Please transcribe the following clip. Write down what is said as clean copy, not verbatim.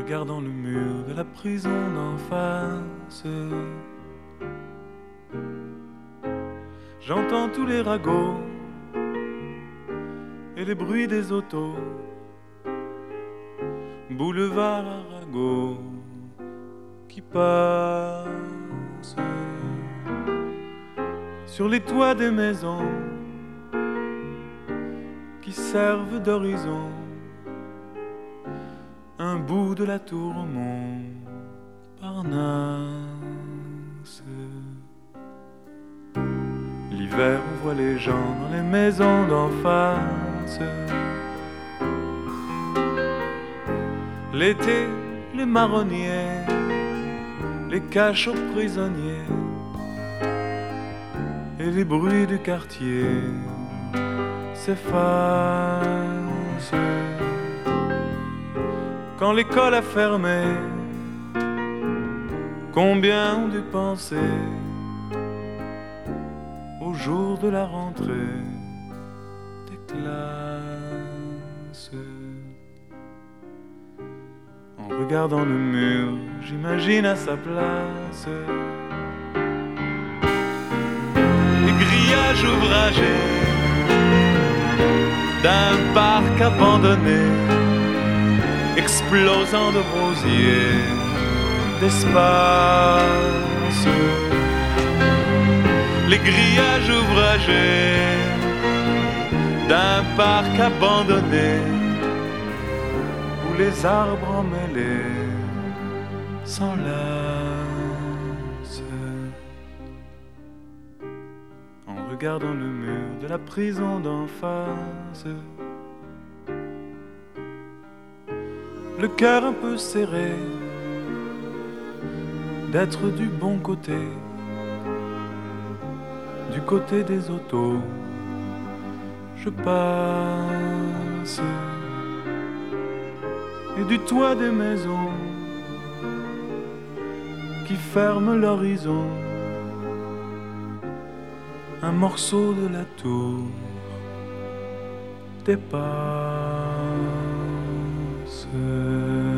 regardant le mur de la prison d'en face. J'entends tous les ragots et les bruits des autos. Boulevard Arago qui passe sur les toits des maisons qui servent d'horizon. Un bout de la tour Montparnasse. L'hiver on voit les gens dans les maisons d'en face. L'été les marronniers les cachent aux prisonniers. Et les bruits du quartier s'effacent. Quand l'école a fermé, combien ont dû penser au jour de la rentrée des classes. En regardant le mur, j'imagine à sa place les grillages ouvragés d'un parc abandonné, explosant de rosiers, d'espace. Les grillages ouvragés d'un parc abandonné où les arbres emmêlés s'enlacent. En regardant le mur de la prison d'en face, le cœur un peu serré d'être du bon côté, du côté des autos. Je passe et du toit des maisons qui ferment l'horizon. Un morceau de la tour dépasse.